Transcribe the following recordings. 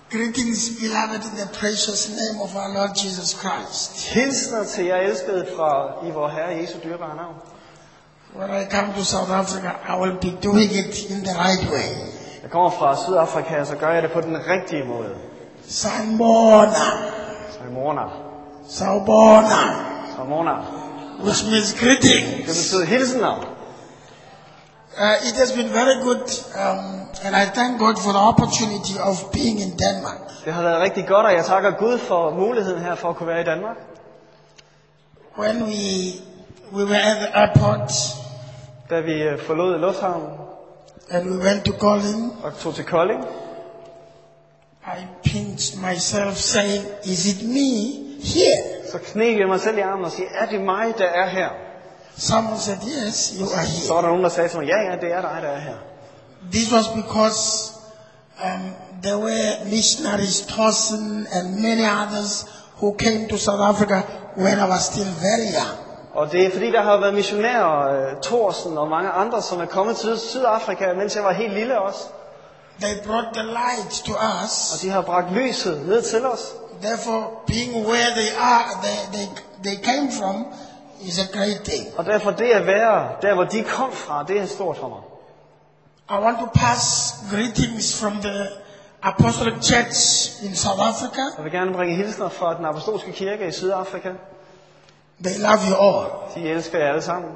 Greetings, beloved, in the precious name of our Lord Jesus Christ. Hilsner til jer elskede fra i vor Herre Jesu dyrebare navn. When I come to South Africa, I will be doing it in the right way. Jeg kommer fra Sydafrika, så gør jeg det på den rigtige måde. Sanibona. Samona. Sawubona. Which means greeting. Det betyder hilsener. It has been very good, and I thank God for the opportunity of being in Denmark. Det har været rigtig godt, og jeg takker Gud for muligheden her for at kunne være i Danmark. When we were at the airport, Da vi forlod lufthavnen and we went to Kolding, og tog til Kolding, I pinched myself saying, is it me here? så kneb jeg mig selv i armen og sagde, er det mig, der er her? Someone said, yes, you are Så var here. der nogen, der sagde til mig, ja, det er dig, der er her. This was because there were missionaries, Thorsten and many others, who came to South Africa when I was still very young. Og det er fordi, der har været missionærer, Thorsten og mange andre, som er kommet til Sydafrika, mens jeg var helt lille også. They brought the light to us. Og de har bragt lyset ned til os. Therefore, being where they are, they came from, is a great thing. Og derfor det at være der, hvor de kom fra, det er stort for mig. I want to pass greetings from the Apostolic Church in South Africa. Jeg vil gerne bringe hilsner fra den apostolske kirke i Sydafrika. They love you all. De elsker jer alle sammen.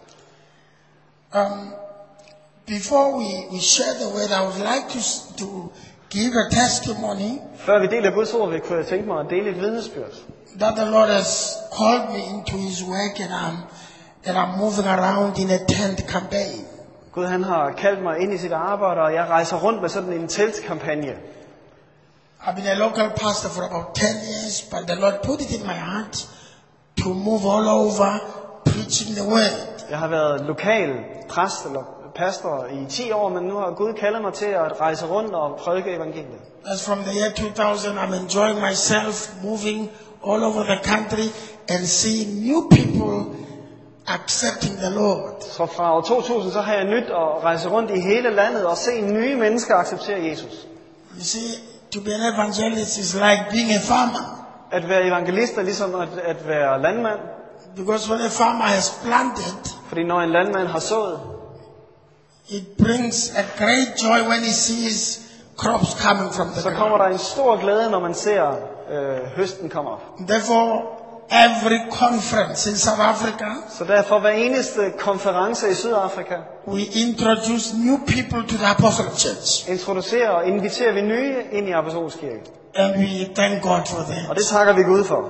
Before we share the word, I would like to give a testimony Før vi deler Guds ord, kunne jeg tænke mig at dele et vidnesbyrd. that the Lord has called me into His work, and I'm moving around in a tent campaign. Gud han har kaldt mig ind i sit arbejde, og jeg rejser rundt med sådan en teltkampagne. I've been a local pastor for about 10 years, but the Lord put it in my heart to move all over preaching the word. Jeg har været lokal præst eller pastor i 10 år, men nu har Gud kaldet mig til at rejse rundt og prædike evangeliet. As from the year 2000, I'm enjoying myself moving all over the country and seeing new people accepting the Lord. Så fra år 2000 så har jeg nyt at rejse rundt i hele landet og se nye mennesker acceptere Jesus. You see, to be an evangelist is like being a farmer. At være evangelist er ligesom at være landmand. Because when a farmer has planted, Fordi når en landmand har sået, it brings a great joy when he sees crops coming from the så kommer ground. der en stor glæde, når man ser høsten komme op. Therefore, every conference in South Africa, Så derfor hver eneste konference i Sydafrika, we introduce new people to the Apostolic Church. introducerer og inviterer vi nye ind i apostolsk kirke. And we thank God for that. Og det takker vi Gud for.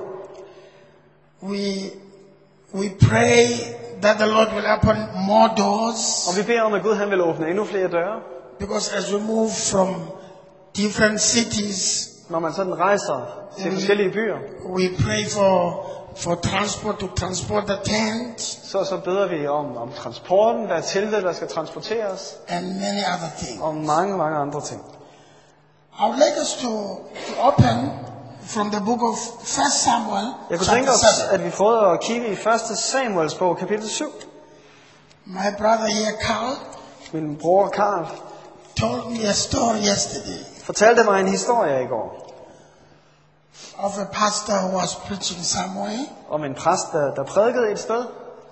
We pray that the Lord will open more doors. Og vi beder om, at Gud han vil åbne endnu flere døre. Because as we move from different cities, Når man sådan rejser til forskellige byer, we pray for transport to transport the tent så beder vi om transporten, der er teltet, der skal transporteres, and many other things. og mange, mange andre ting. I would like us to open from the book of 1 Samuel, Jeg kunne tænke chapter os, 7. at vi prøvede at kigge i 1. Samuels bog, kapitel 7. My brother here, Carl, Min bror Karl told me a story yesterday fortalte mig en historie i går of a pastor who was preaching somewhere, om en præst, der prædikede et sted,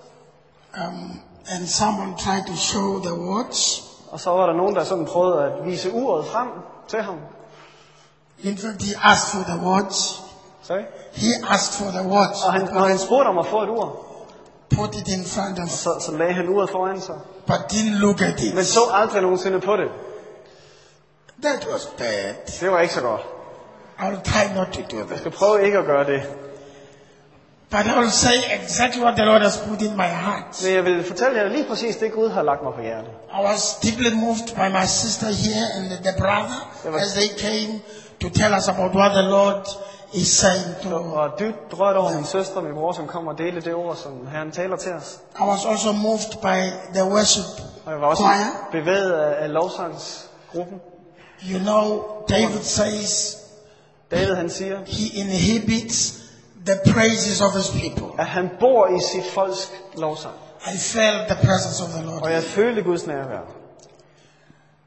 and someone tried to show the watch. og så var der nogen, der sådan prøvede at vise uret frem til ham. In fact, he asked for the watch. Sorry? He asked for the watch. Og når han spurgte om at få et ur, Put it in front of, så lagde han uret foran sig, but didn't look at men it. så aldrig nogensinde på det. That was bad. Det var ikke så godt. I will try not to do Jeg that. skal prøve ikke at gøre det. But I will say exactly what the Lord has put in my heart. Men jeg vil fortælle jer lige præcis det, Gud har lagt mig på hjertet. I was deeply moved by my sister here and the brother as they came to tell us about what the Lord is saying to. Og dybt rørt over min søster og min bror, som kommer og dele det ord, som Herren taler til os. I was also moved by the worship Og jeg var også choir. bevæget af lovsangsgruppen. You know, David says David han siger, he inhibits the praises of his people. at han bor i sit folks lovsang. I felt the presence of the Lord. Og jeg følte Guds nærvær.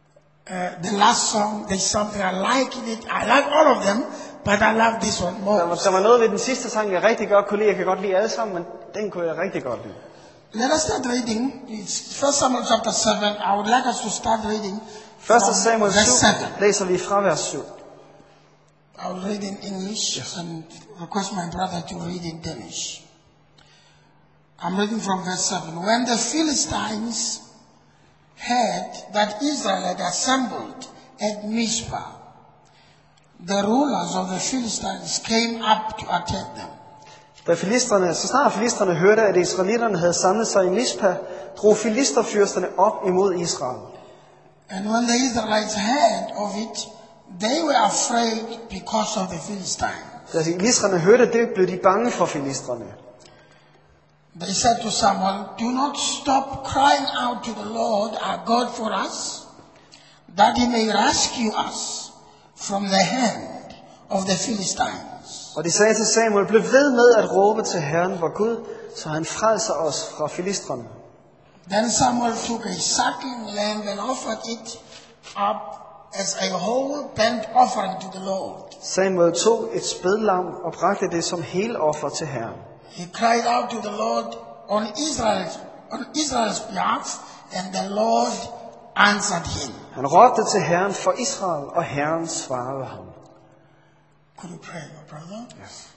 The last song, there's something I like in it. I like all of them, but I love this one more. Der var noget ved den sidste sang, jeg rigtig godt kunne lide. Jeg kan godt lide alle sammen, men den kunne jeg rigtig godt lide. Let us start reading. It's 1 Samuel chapter 7. I would like us to start reading 1. from Samuel 7 verse 7. læser vi fra vers 7. I will read in English and request my brother to read in Danish. I'm reading from verse 7. When the Philistines heard that Israel had assembled at Mizpah, the rulers of the Philistines came up to attack them. Så snart filisterne hørte, at israelitterne havde samlet sig i Mizpah, drog filisterfyrsterne op imod Israel. And when the Israelites heard of it, they were afraid because of the Philistines. Da israelitterne hørte det, blev de bange for filistrene. They said to Samuel, "Do not stop crying out to the Lord our God for us, that he may rescue us from the hand of the Philistines." Og de sagde til Samuel, bliv ved med at råbe til Herren vor Gud, så han frelser os fra filistrene. Then Samuel took a suckling lamb and offered it up as a whole burnt offering to the Lord. Samuel tog et spædlam og bragte det som heloffer til Herren. He cried out to the Lord on Israel's behalf, and the Lord answered him. Han råbte til Herren for Israel, og Herren svarede ham. Could you pray, my brother? Yes.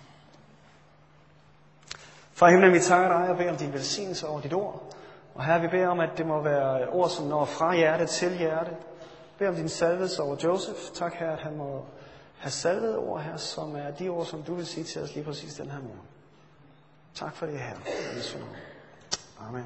Far i himlen, vi takker dig og beder om din velsignelse over dit ord. Og her vi beder om, at det må være ord, som når fra hjerte til hjerte. Bed om din salvelse over Joseph. Tak her, at han må have salvet ord her, som er de ord, som du vil sige til os lige præcis den her morgen. Tak for det her. Amen.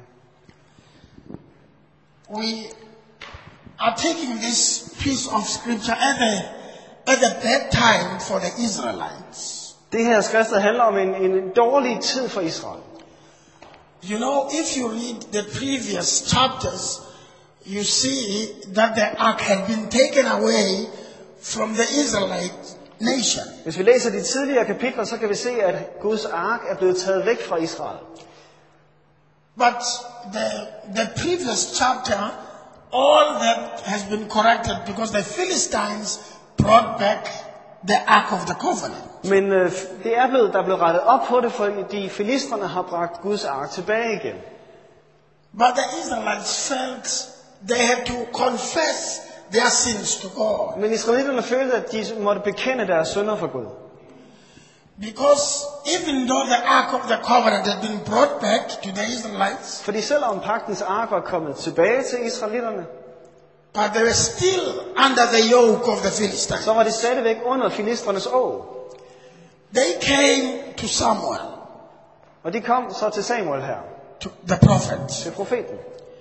We are taking this piece of scripture at a bad time for the Israelites. Det her skriftet handler om en dårlig tid for Israel. You know, if you read the previous chapters, you see that the ark had been taken away from the Israelite nation. Hvis vi læser de tidligere kapitler, så kan vi se, at Guds ark er blevet taget væk fra Israel. But the previous chapter, all that has been corrected because the Philistines brought back the Ark of the Covenant. Men det er der blevet rettet op på det, fordi filistrene har bragt Guds ark tilbage igen. But the Israelites felt they had to confess their sins to God. Men israelitterne følte, at de måtte bekende deres synder for Gud. Because even though the Ark of the Covenant had been brought back to the Israelites, Fordi selvom pagtens ark var kommet tilbage til israelitterne, but they were still under the yoke of the Philistines. så var de stadigvæk under filistrenes åg. They came to Samuel, Og de kom så til Samuel her, to the prophet, til profeten.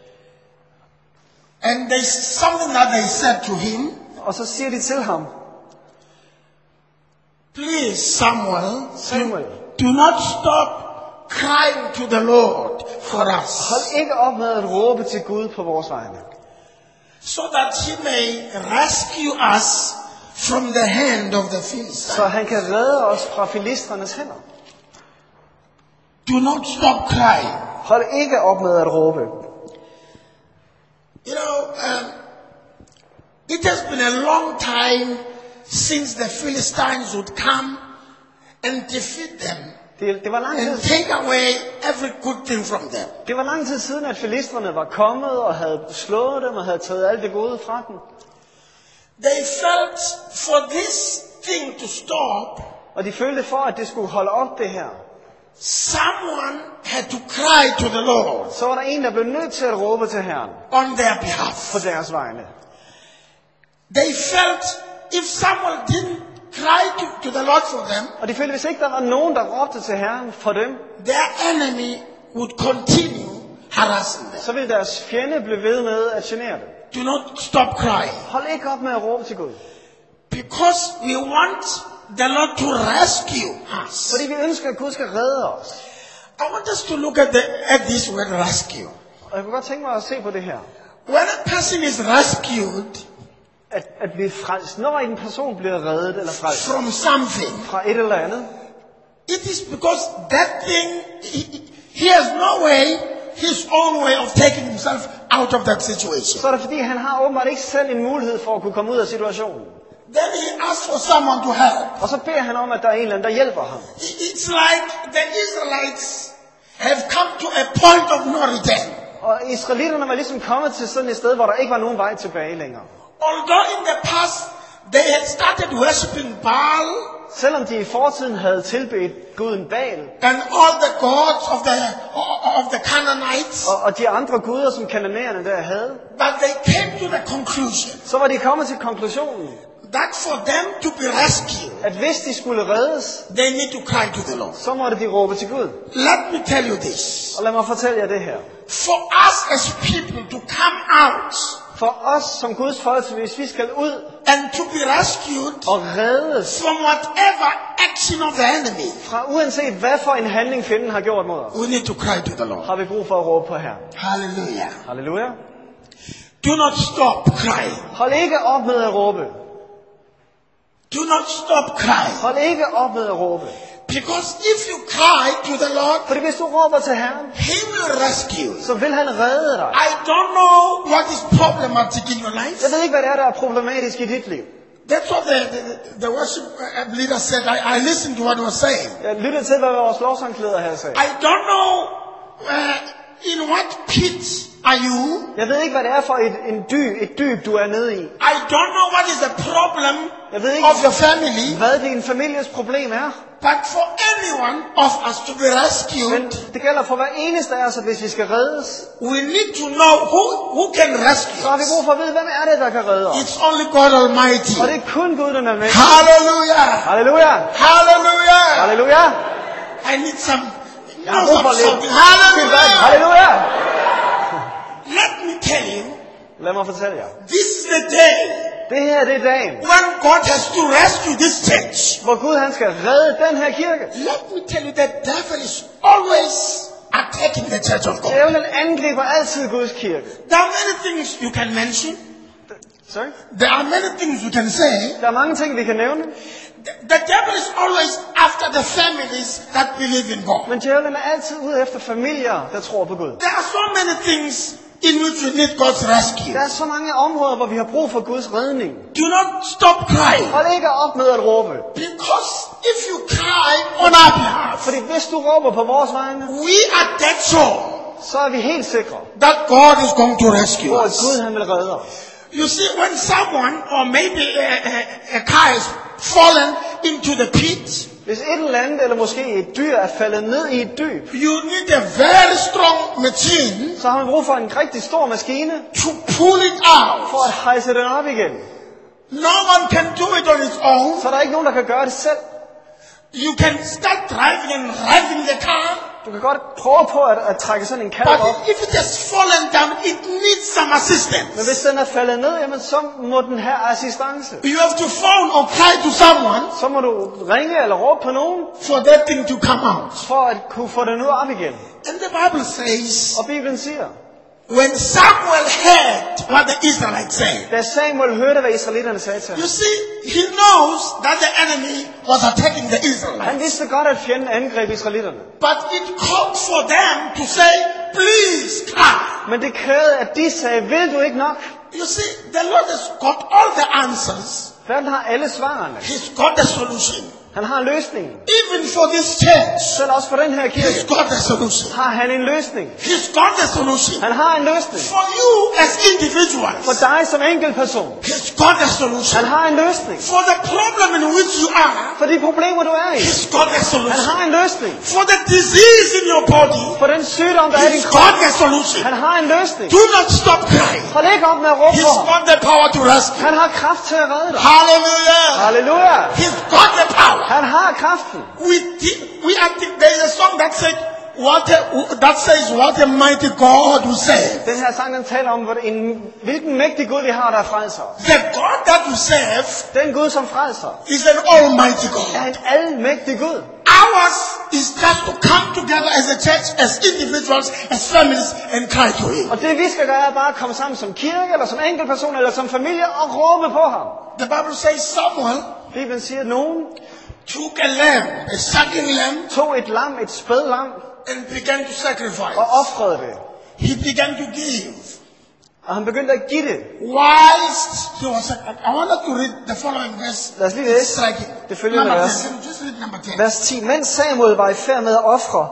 and there's something that they said to him. Og så siger de til ham, Please, Samuel, Samuel, do not stop crying to the Lord for us, hold ikke op med at råbe til Gud på vores vegne, so that he may rescue us from the hand of the Philistines. så han kan redde os fra filistrenes hænder. Do not stop crying. Hold ikke op med at råbe. You know, it has been a long time since the Philistines would come and defeat them Det var lang and tid, take away every good thing from them. det var lang tid siden, at filistrene var kommet og havde slået dem og havde taget alt det gode fra dem. They felt for this thing to stop, Og de følte for, at det skulle holde op det her. someone had to cry to the Lord Så var der en, der blev nødt til at råbe til Herren on their behalf. på deres vegne. They felt if someone didn't cry to the Lord for them, Og de følte, hvis ikke der var nogen, der råbte til Herren for dem, their enemy would continue harassing them. så ville deres fjende blive ved med at genere dem. Do not stop crying. Hold ikke op med at råbe til Gud. Because we want the Lord to rescue us. Fordi vi ønsker, at Gud skal redde os. I want us to look at this word rescue. Og jeg kunne godt tænke mig at se på det her. When a person is rescued At blive frelst. Når en person bliver reddet eller frelst from something, fra et eller andet, it is because that thing, he has no way his own way of taking himself out of that situation. så er det fordi, han har åbenbart ikke selv en mulighed for at kunne komme ud af situationen. Then he asks for someone to help. Og så beder han om, at der er en eller anden, der hjælper ham. It's like the Israelites have come to a point of no return. Og israelitterne var ligesom kommet til sådan et sted, hvor der ikke var nogen vej tilbage længere. Although in the past they had started worshipping Baal Selvom de i fortiden havde tilbedt guden Baal, and all the gods of the Canaanites, og de andre guder, som kananæerne der havde, but they came to the conclusion så var de kommet til konklusionen, that for them to be rescued, at hvis de skulle reddes, they need to cry to the Lord. så måtte de råbe til Gud. Let me tell you this. Og lad mig fortælle jer det her. For us as people to come out For os som Guds folk, hvis vi skal ud and to be rescued og reddes from whatever action of the enemy, fra uanset hvad for en handling fjenden har gjort mod os, we need to cry to the Lord. har vi brug for at råbe på Herren. Hallelujah. Halleluja. Do not stop crying. Hold ikke op med at råbe. Do not stop crying. Hold ikke op med at råbe. Because if you cry to the Lord, Fordi hvis du råber til Herren, He will rescue you. så vil han redde dig. I don't know what is problematic in your life. Jeg ved ikke, hvad det er, der er problematisk i dit liv. That's what the worship leader said. I listened to what he was saying. Jeg lyttede til, hvad vores lovsangsleder havde sagt. I don't know in what pit are you. Jeg ved ikke, hvad det er for et dyb, du er nede i. I don't know what is the problem Jeg ved ikke, of your family. hvad din families problem er. But for any one of us to be Men rescued, det gælder for hver eneste af os, at hvis vi skal reddes, we need to know who can rescue så har vi us. brug for at vide, hvem er det, der kan redde os. It's only God Almighty. Og det er kun Gud, der er med. Hallelujah. Halleluja! Hallelujah. Halleluja! I need some. Jeg har brug for lidt. something. Hallelujah. Halleluja! Let me tell you, Lad mig fortælle jer. this is the day Det her, det er dagen, when God has to rescue this church. hvor Gud han skal redde den her kirke. Let me tell you, the devil is always attacking the church of God. Djævlen angriber altid Guds kirke. There are many things you can mention. Sorry? There are many things you can say. Der er mange ting, vi kan nævne. The devil is always after the families that believe in God. Men djævlen er altid ude efter familier, der tror på Gud. There are so many things in which we need God's rescue. Der er så mange områder, hvor vi har brug for Guds redning. Do not stop crying. Hold ikke op med at råbe. Because if you cry on our behalf, Fordi hvis du råber på vores vegne, we are dead sure så er vi helt sikre that God is going to rescue på, at us. Gud han vil redde os. You see, when someone or maybe a car is fallen into the pit, Hvis et eller andet, eller måske et dyr, er faldet ned i et dyb, you need a very strong machine så har man brug for en rigtig stor maskine, to pull it for out. at hejse den op igen. No one can do it on its own. Så er der ikke nogen, der kan gøre det selv. You can start driving and driving the car, Du kan godt prøve på at trække sådan en kalv but op, if it has fallen down, it needs some men assistance. hvis den er faldet ned, jamen så må den have assistance. You have to phone or cry to someone Så må du ringe eller råbe på nogen, for that thing to come out. for at kunne få den ud op igen. And the Bible says, Og Bibelen siger, when Samuel heard what the Israelites said, da Samuel hørte, hvad israelitterne sagde til ham, you see, he knows that the enemy was attacking the han Israelites. vidste godt, at fjenden angreb israelitterne. But it called for them to say, please cry. Men det krævede, at de sagde, vil du ikke nok? You see, the Lord has got all the answers. Fanden har alle svarene. He's got the solution. Han har løsningen. Even for this church, Selv også for den her kirke He's got the solution. har han en løsning. He's got the solution. Han har en løsning. For you as individuals, For dig som enkeltperson. He's got the solution. Han har en løsning. For the problem in which you are, For de problemer, du er i. He's got the Han solution. har en løsning. For the disease in your body, For den sygdom, der er i din He's krop. got the solution. Han har en løsning. Do not stop crying. Hold ikke op med at råbe på He's ham. got the power to rescue. Han har kraft til at redde dig. Hallelujah. Halleluja. He's got the power. Han har kraften. There is a song that said, what a mighty God we serve. Den her sang, den taler om, hvilken mægtig Gud vi har, der frelser os. The God that we serve Den Gud, som frelser, is an almighty er God. en almægtig Gud. Ours is just to come together as a church, as individuals, as families, and cry to Him. Og det vi skal gøre, er bare at komme sammen som kirke, eller som enkeltperson, eller som familie, og råbe på ham. The Bible says Samuel Bibelen siger, at nogen took a lamb, a sucking lamb, tog et lam, et spædlam, and began to sacrifice. og ofrede det. He began to give. Og han begyndte at give det. Whilst he was, I wanted to read the following verse. Lad os lige læse Striking. det følgende Number vers. 10. Can you just read number 10? Vers 10. Mens Samuel var i færd med at ofre,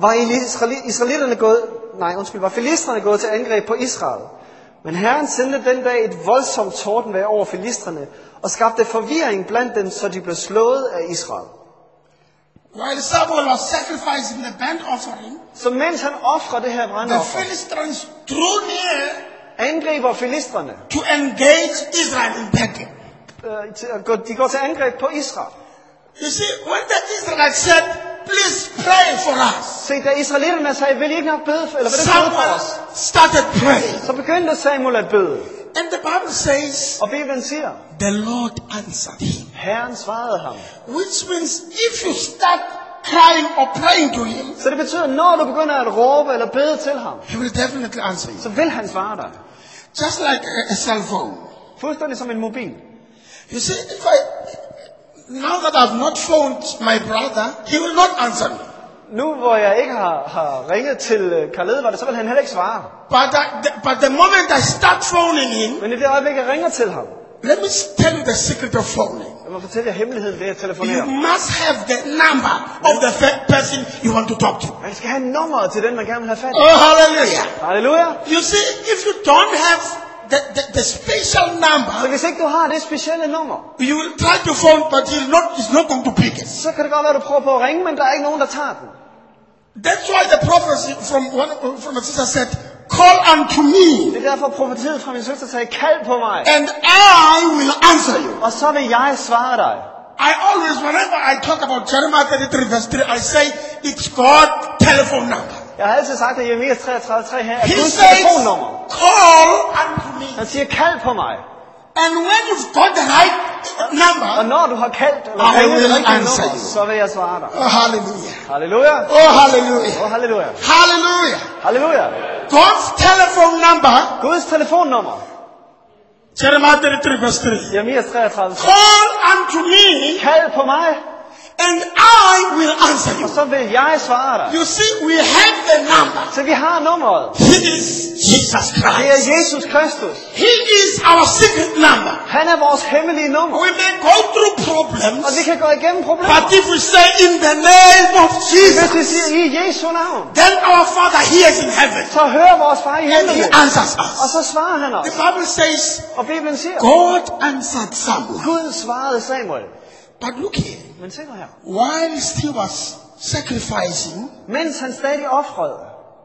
var filistrene gået til angreb på Israel. Men Herren sendte den dag et voldsomt tordenvejr over filistrene og skabte forvirring blandt dem, så de blev slået af Israel. While Samuel was sacrificing the burnt offering, Så mens han ofrer det her the brandoffer, Philistines drew near angriber filistrene. to engage Israel in battle. De går til angreb på Israel. You see, when the Israelites said, please pray for us, Se, da israelitterne sagde, vil I ikke nok bede, eller vil I bede for Samuel os? started praying. Så begyndte Samuel at bede. And the Bible says, Og Bibelen siger, the Lord answered him. Herren svarede ham. Which means if you start crying or praying to him, Så det betyder, når du begynder at råbe eller bede til ham, he will definitely answer you. så vil han svare dig. Just like a cell phone. Fuldstændig som en mobil. You see, now that I've not phoned my brother, he will not answer me. Nu hvor jeg ikke har ringet til Karl Edvard, så vil han heller ikke svare. But the moment I start phoning him, Men i det øjeblik, jeg ringer til ham, let me tell you the secret of phoning. jeg må fortælle jer hemmeligheden ved at You telefonere. must have the number of the person you want to talk to. Man skal have nummeret til den, man gerne vil have fat i. Oh, hallelujah. Halleluja. You see, if you don't have the special Så number, hvis ikke du har det specielle nummer, you will try to phone, but he's not going to pick it. så kan det godt være, at du prøver på at ringe, men der er ikke nogen, der tager den. That's why the prophecy from my sister said, call unto me, Det er derfor profetiet fra min søster sagde, kald på mig, and I will answer you. og så vil jeg svare dig. I always, whenever I talk about Jeremiah 33 verse 3, I say, it's God's telephone number. Jeg har altid sagt, at Jeremias 33:3 her er He Guds says, telefonnummer. call unto me. Han siger, kald på mig. And when you've got the right Og number, når du har kaldt, eller I ringet det will rigtige answer nummer, you. så vil jeg svare dig. oh hallelujah, Halleluja. oh hallelujah, Åh, halleluja. hallelujah. Halleluja. God's telephone number, Guds telefonnummer. Jeremiah 33 verse 3. Jeremias 33. Call unto me, Kald på mig, and I will answer you. og så vil jeg svare dig. You see, we have the number. Så vi har nummeret. He is Jesus Det er Christ. Jesus Kristus. He is our secret number. Han er vores hemmelige nummer. We may go through problems, Og vi kan gå igennem problemer. but if we say in the name of Hvis vi Jesus, siger i Jesu navn, then our Father hears in heaven så hører vores far i and He himlen. answers Og us. så svarer han os. The Bible says Og Bibelen siger, God answered Samuel. Gud svarede Samuel. But look here, Men se nu her. whilst he was sacrificing, Mens han stadig ofrede,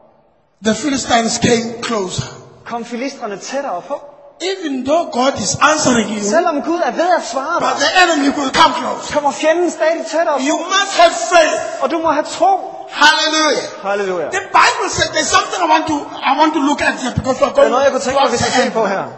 the Philistines came closer. kom filistrene tættere på. Even though God is answering you, Selvom Gud er ved at svare but dig, the enemy will come close. kommer fjenden stadig tættere You på. must have faith. Og du må have tro. Hallelujah. Halleluja. The Bible says there's something I want to look at here because we're Der er going noget, jeg kunne tænke mig, vi towards skal the se end. på her.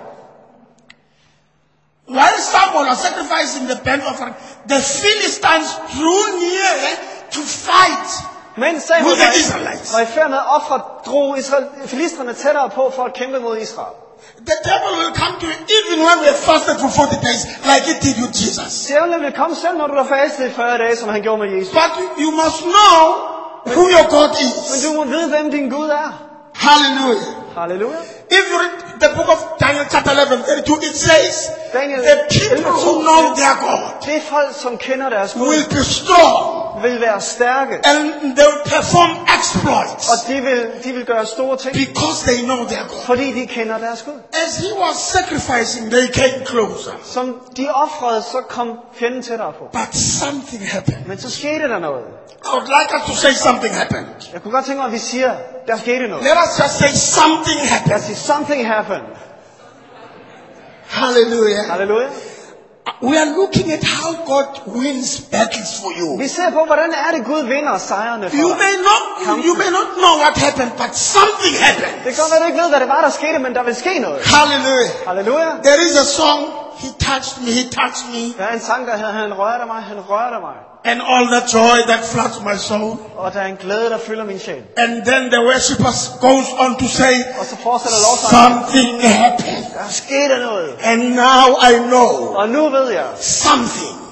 While Samuel was sacrificing the burnt offering, the Philistines drew near to fight. Mens Samuel With the Israelites. var i færd med at ofre, drog filistrene tættere på for at kæmpe mod Israel. The devil will come to you even when we have fasted for 40 days, like it did with Jesus. Djævlen vil komme selv, når du har fastet i 40 dage, som han gjorde med Jesus. But you must know who your God Men is. du må vide, hvem din Gud er. Hallelujah. Halleluja. If you read the book of Daniel chapter 11, 32, it says, Daniel the people who know their God Det er folk, som kender deres Gud, will be strong vil være stærke. and they will perform exploits Og de vil gøre store ting, because they know their God. fordi de kender deres Gud. As he was sacrificing, they came closer. Som de ofrede, så kom fjenden tættere på. But something happened. Men så skete der noget. I would like us to say something happened. Jeg kunne godt tænke mig, at vi siger, der skete noget. Let us just say something Lad os happened. sige, something happened. Hallelujah. Halleluja. We are looking at how God wins battles for you. Vi ser på, hvordan er det, Gud vinder sejrene for You dig. may not know what happened, but something happened. Det kan godt være, du ikke ved, hvad det var, der skete, men der vil ske noget. Hallelujah. Halleluja. There is a song, He touched me, He touched me, Der er en sang, der hedder, han rørte mig, han rørte mig. and all the joy that floods my soul. Og der er en glæde, der fylder min sjæl. And then the worshippers goes on to say, Og så fortsætter lovsangen. something happened. Der skete noget. And now I know Og nu ved jeg, something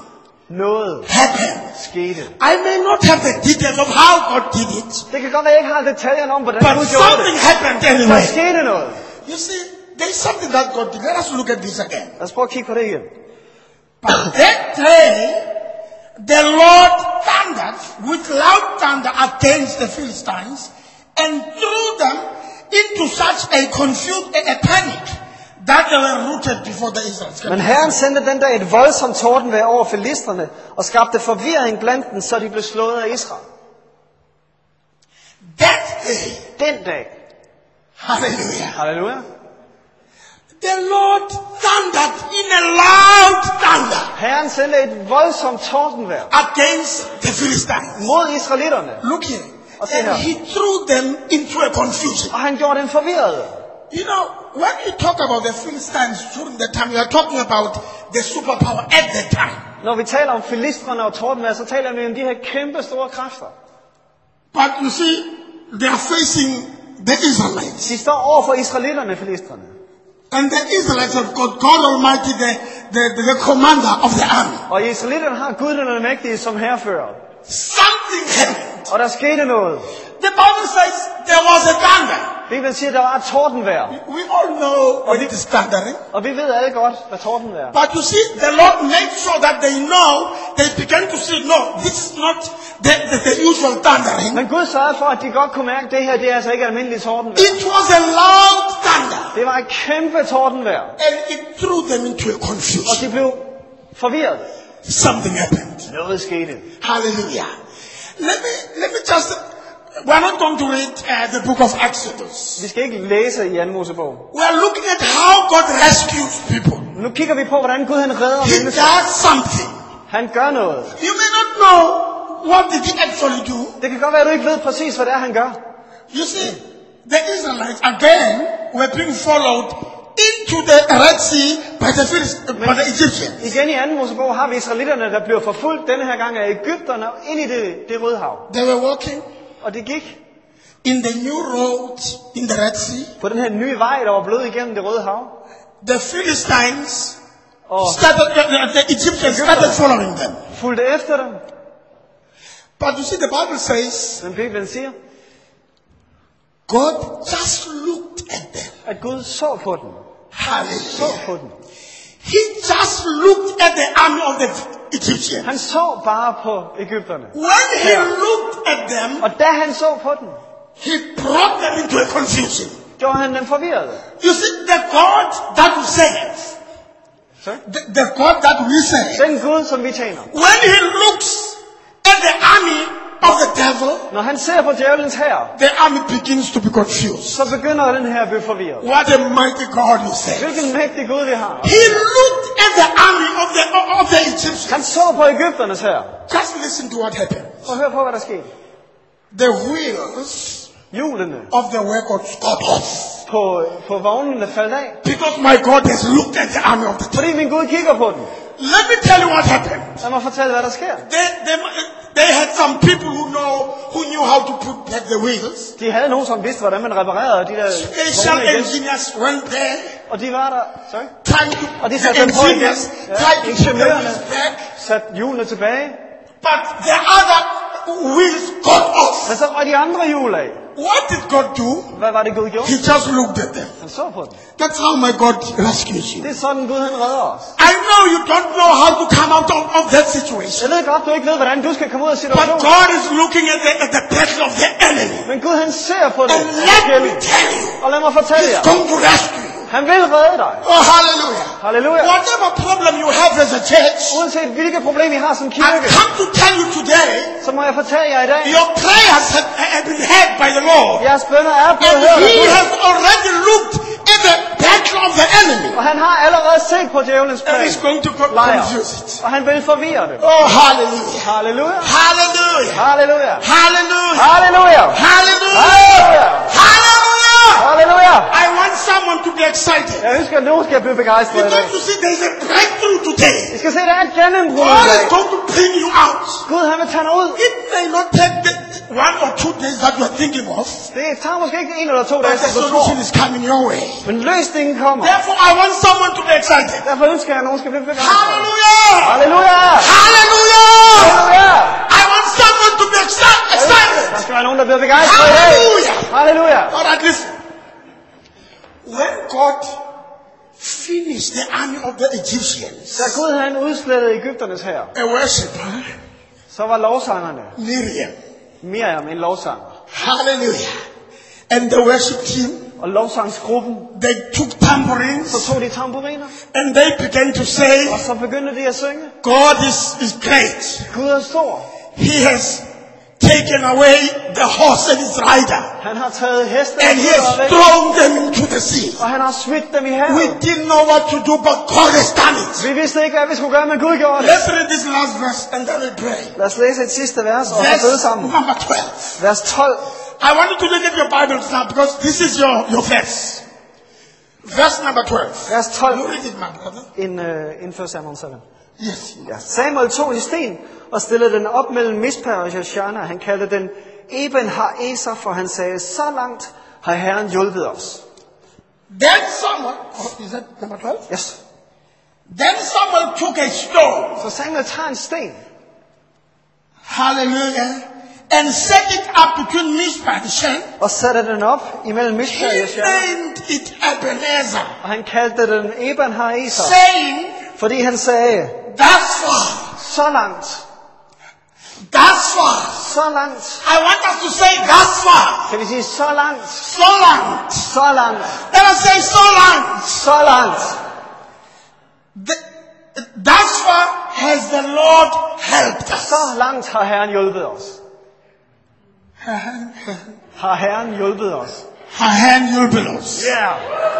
Noget happened. skete. I may not have the details of how God did it, Det kan godt være, at jeg ikke har detaljerne om, hvordan but Gud gjorde something det. happened Der anyway. skete noget. You see, there is something that God did. Let us look at this again. Lad os prøve at kigge på det igen. But that day, the Lord thundered with loud thunder against the Philistines and threw them into such a panic that they were rooted before the Israelites. Men Herren sendte den dag et voldsomt tordenvejr over filisterne og skabte forvirring blandt dem, så de blev slået af Israel. That day, Den dag. hallelujah, Halleluja. the Lord thundered in a loud thunder Herren sendte et voldsomt tordenvejr against the Philistines. mod israelitterne. Look here. Okay, And now. he threw them into a confusion. Og han gjorde dem forvirrede. You know, when you talk about the Philistines during the time, you are talking about the superpower at that time. Når vi taler om filistrene og tordenvejr, så taler vi om de her kæmpe store kræfter. But you see, they are facing the Israelites. De står over for israelitterne, filistrene. And the Israelites have got God Almighty, the commander of the army. Og israelitterne har Gud den almægtige som herrefører. Something happened. Og der skete noget. The Bible says there was a thunder. Bibelen siger, at der var et tordenvejr. We all know when it is thundering. Og vi ved alle godt, hvad tordenvejr er. But you see, the Lord made sure that they know, they began to see, no, this is not the usual thundering. Men Gud sørgede for, at de godt kunne mærke, at det her det er altså ikke almindelig tordenvejr. It was a loud thunder. Det var et kæmpe tordenvejr. And it threw them into a Og confusion. de blev forvirret. Something happened. Noget skete. Hallelujah. Let me just, we're not going to read the book of Exodus. Vi skal ikke læse i 2. Mosebog. We're looking at how God rescues people. Nu kigger vi på, hvordan Gud han redder He mennesker. does something. Han gør noget. You may not know what did he actually do. Det kan godt være, at du ikke ved præcis, hvad det er, han gør. You see, the Israelites again were being followed into the Red Sea by the Egyptians. Igen i 2. Mosebog har vi israelitterne, der bliver forfulgt denne her gang af Egypterne ind i det Røde Hav. They were walking Og det gik in the new road in the Red Sea. på den her nye vej, der var blevet igennem det Røde Hav. The Philistines Og the Egyptians started following them. fulgte efter dem. But you see, the Bible says Men Bibelen siger, God just looked at them. at Gud så på dem. Så Hallelujah. på dem. He just looked at the army of the Egyptians. Han så bare på Egypterne. When he looked at them, Og da han så på dem, he brought them into a confusion. gjorde han dem forvirrede. You see, the God that we serve, Sorry? the God that we serve, Den Gud, som vi tjener. when he looks at the army of the devil, Når han ser på djævelens hær, the army begins to be confused. så begynder den her at blive forvirret. What a mighty God we serve. Hvilken mægtig Gud vi har. He looked at the army of the Egyptians. Han så på Egypternes hær. Just listen to what happened. Og hør på, hvad der skete. The wheels Hjulene of the wagons got off. på vognene faldt af. Because my God has looked at the army of the devil. Fordi min Gud kigger på den. Let me tell you what happened. Lad mig fortælle, hvad der sker. They had some people who knew how to put back the wheels. De havde nogen, som vidste, hvordan man reparerede de der Special vogne igen. engineers went there, Og de var der. Sorry? trying to, Og de the satte dem på igen. engineers Ja, tried to put the ingeniørerne wheels back, satte hjulene tilbage. but the other wheels got off. Men så røg de andre hjul af. What did God do? Hvad var det Gud gjorde? He just looked at them. Han så på dem. That's how my God rescues you. Det er sådan Gud han redder os. I know you don't know how to come out of that situation. Jeg ved godt, du ikke ved, hvordan du skal komme ud af But situationen. God is looking at the battle of the enemy. Men Gud han ser på det. And let me tell you, Og lad mig fortælle He's jer. going to rescue you. Han vil redde dig. Oh, hallelujah. Halleluja. Whatever problem you have as a church, Uanset hvilke problem I har som I kirke, come to tell you today, så må jeg fortælle jer i dag. your prayers have been heard by the Lord. Jeres bønner er blevet And hørt af He Gud. has already looked at the battle of the enemy. Og han har allerede set på djævelens And plan. He's going to Lejr. confuse it. Og han vil forvirre det. Oh, hallelujah. Halleluja. Hallelujah. Halleluja. Hallelujah. Halleluja. Hallelujah. Halleluja. Hallelujah. Halleluja. I want someone to be excited. Jeg ønsker, at nogen skal blive begejstret i dag. Because you see, there's a breakthrough today. I skal se, der er et gennembrud i God dag. is going to bring you out. Gud, han vil tage dig ud. It may not take the 1 or 2 days that you are thinking of, Det tager måske ikke 1 eller 2 but dage, the som du tror. solution is coming your way. Men løsningen kommer. Therefore, I want someone to be excited. Derfor ønsker jeg, at nogen skal blive begejstret. Hallelujah! Halleluja. Hallelujah! bliver begejstret i dag. Hallelujah. Halleluja. All right, listen. When God finished the army of the Egyptians, Da Gud han udslettede Egypternes hær, a worshiper, så var lovsangerne Miriam, en lovsanger. hallelujah, and the worship team, Og lovsangsgruppen, they took tambourines, så tog de tamburiner, and they began to say, og så begyndte de at synge. God is great. Gud er stor. He has taken away the horse and its rider, Han har taget hesten and he has væk, thrown them into the sea. og han har smidt dem i We havet. didn't know what to do, but God has done it. Vi vidste ikke, hvad vi skulle gøre, men Gud gjorde det. Let's read this last verse and then we pray. Lad os læse et sidste vers, og så bede Verse sammen. number 12. Vers 12. I want you to look at your Bibles now because this is your verse. Verse number 12. Vers 12. You read it, my brother. In 1 Samuel 7. Yes. Ja. Samuel tog en sten og stillede den op mellem Mispa og Jeshana. Han kaldte den Eben har Eser, for han sagde, så langt har Herren hjulpet os. Then someone, is that number 12? Yes. Then someone took a stone, Så Samuel tager en sten hallelujah, and set it up between Mizpah and Shen. og satte den op imellem Mispa og He Jeshana. named it Ebenezer, Og han kaldte den Eben har Eser, saying, fordi han sagde, thus far, så langt, thus far. så langt. I want us to say thus far, Kan vi sige så langt, so long. så langt, Let us say so long. så langt. Thus far has the Lord helped us. Så langt har Herren hjulpet os. Har Herren hjulpet os. Har han hjulpet os? Yeah.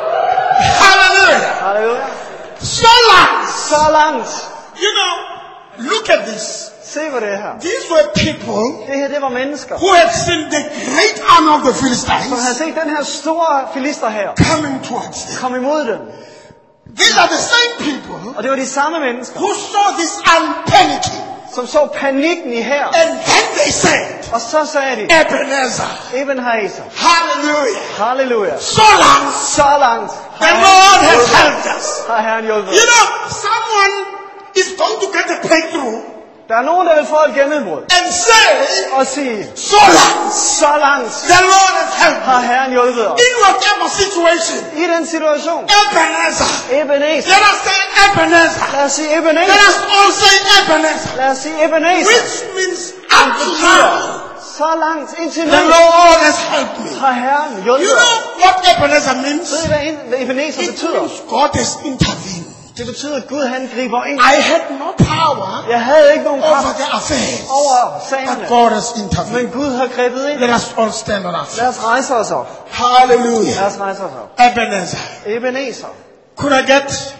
Hallelujah. Halleluja. So long. Så langt. You know, look at this. Se hvad det er her. These were people Det her, det var mennesker, who had seen the great army of the som havde Philistines set den her store filister her coming towards them. komme imod dem. These are the same people Og det var de samme mennesker, who saw this army panicking. som så panikken i her. And then they said, Og så sagde de, Ebenezer, Eben har Eser. hallelujah. Halleluja. So long, Så langt the Lord has helped us. har Herren hjulpet You os. know, someone is going to get a breakthrough Der er nogen, der vil få et gennembrud and say, og sige, so long, så langt the Lord has helped har me. Herren hjulpet os. In whatever situation, I den situation, Ebenezer. Ebenezer. Let us say Ebenezer. Lad os sige Let Ebenezer. us all say Ebenezer. Lad os sige Ebenezer. Which means up to now, Så langt indtil the nu Lord has helped me. har Herren You hjulpet know os. what Ebenezer means? Ved I, hvad Ebenezer It betyder? means God has intervened. Det betyder, at Gud han griber ind. I had no power Jeg havde ikke nogen over kraft the affairs, over but sagerne, God has intervened. men Gud har grebet ind. Let us all stand on our feet. Lad os rejse os op. Hallelujah. Lad os rejse os op. Ebenezer. Ebenezer. Could I get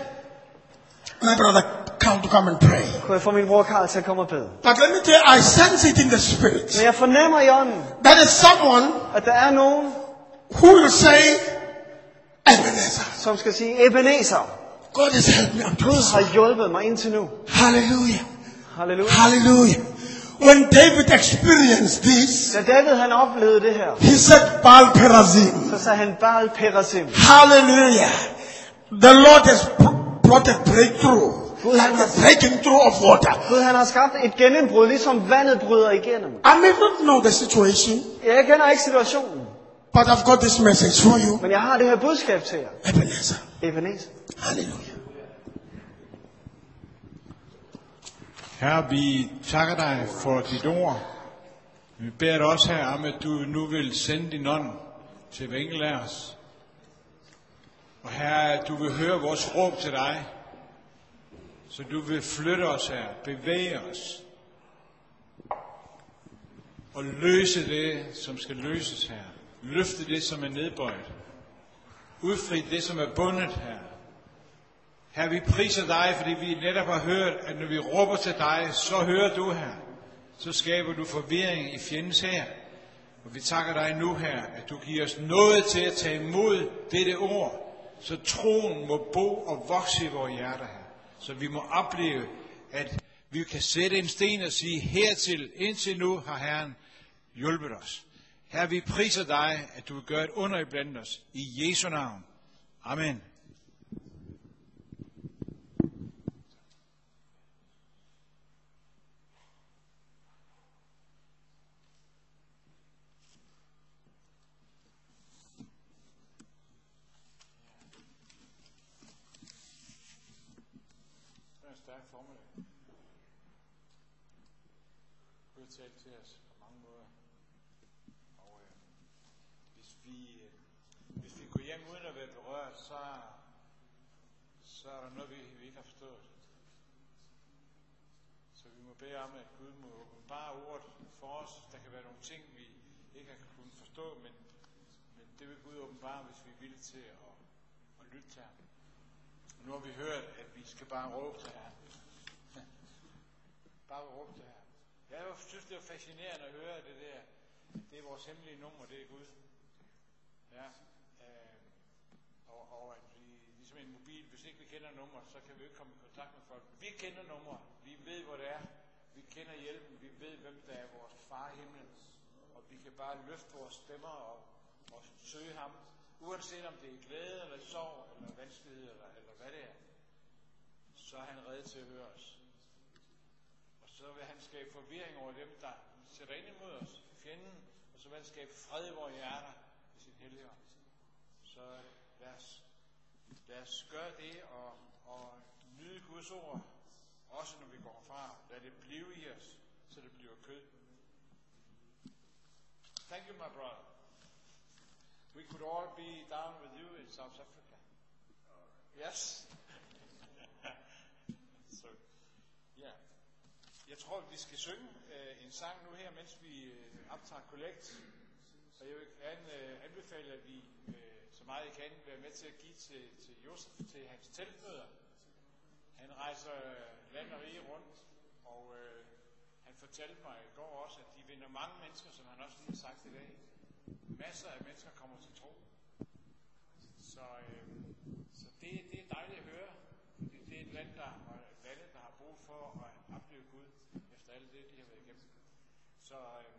my brother Carl to come and pray? Kunne jeg få min bror Karl til at komme og bede? But let me tell you, I sense it in the spirit. Men jeg fornemmer i ånden, That is someone at der er nogen, who will say, Ebenezer, som skal sige, Ebenezer, God has helped me unto Gud this. har hjulpet mig indtil nu. Hallelujah. Halleluja. Hallelujah. When David experienced this, Da David han oplevede det her, he said, Baal Perazim. så sagde han Baal Perazim. Hallelujah. The Lord has brought a breakthrough, like a breaking through of water. Gud han har skabt et gennembrud, ligesom vandet bryder igennem. I may not know the situation, Jeg kender ikke situationen, but I've got this message for you. men jeg har det her budskab til jer. Ebenezer. Ebenezer. Hallelujah. Herre, vi takker dig for dit ord. Vi beder dig også her om, at du nu vil sende din ånd til hver enkelt af os. Og Herre, at du vil høre vores råb til dig, så du vil flytte os her, bevæge os, og løse det, som skal løses her. Løfte det, som er nedbøjet. Udfri det, som er bundet her. Herre, vi priser dig, fordi vi netop har hørt, at når vi råber til dig, så hører du her. Så skaber du forvirring i fjendens hær. Og vi takker dig nu her, at du giver os noget til at tage imod dette ord, så troen må bo og vokse i vores hjerter her. Så vi må opleve, at vi kan sætte en sten og sige, hertil, indtil nu har Herren hjulpet os. Herre, vi priser dig, at du vil gøre et under iblandt os. I Jesu navn. Amen. her formiddag. Gud har talt til os på mange måder. Og hvis vi går hjem uden at være berørt, så er der noget, vi ikke har forstået. Så vi må bede om, at Gud må åbenbare ordet for os. Der kan være nogle ting, vi ikke har kunnet forstå, men det vil Gud åbenbare, hvis vi er villige til at lytte til ham. Og nu har vi hørt, at vi skal bare råbe til ham. Bare råbe til ham. Jeg synes, det er fascinerende at høre det der. Det er vores hemmelige nummer, det er Gud. Ja. Og at vi, ligesom en mobil, hvis ikke vi kender nummer, så kan vi ikke komme i kontakt med folk. Vi kender nummer. Vi ved, hvor det er. Vi kender hjælpen. Vi ved, hvem der er vores far i himlen. Og vi kan bare løfte vores stemmer og søge ham. Uanset om det er glæde, eller sorg, eller vanskelighed, eller hvad det er. Så er han rede til at høre os. Og så vil han skabe forvirring over dem, der sætter ind imod os, fjenden. Og så vil han skabe fred i vores hjerter i sin hellige ånd. Så lad os gøre det og nyde Guds ord, også når vi går fra. Lad det blive i os, så det bliver kød. Thank you, my brother. We could all be down with you in South Africa. Yes. So, yeah. Jeg tror, vi skal synge en sang nu her, mens vi optager kollekt. Og jeg vil gerne anbefale, at vi så meget I kan være med til at give til Josef til hans teltmøder. Han rejser land og rige rundt, og han fortalte mig i går også, at de vinder mange mennesker, som han også lige har sagt i dag. Masser af mennesker kommer til tro. Så det er dejligt at høre. Det er et land, der har brug for at opleve Gud efter alt det, de har været igennem. Så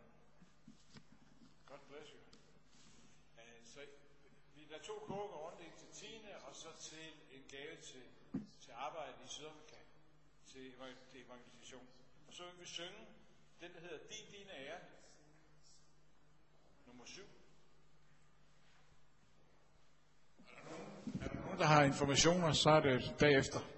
God bless you. Så vi lader 2 krukker rundt, en til 10. og så til en gave til arbejdet i Sydafrika, til evangelisation. Og så vil vi synge den, der hedder Din ære, nummer 7. Er der nogen, der har informationer, så er det bagefter.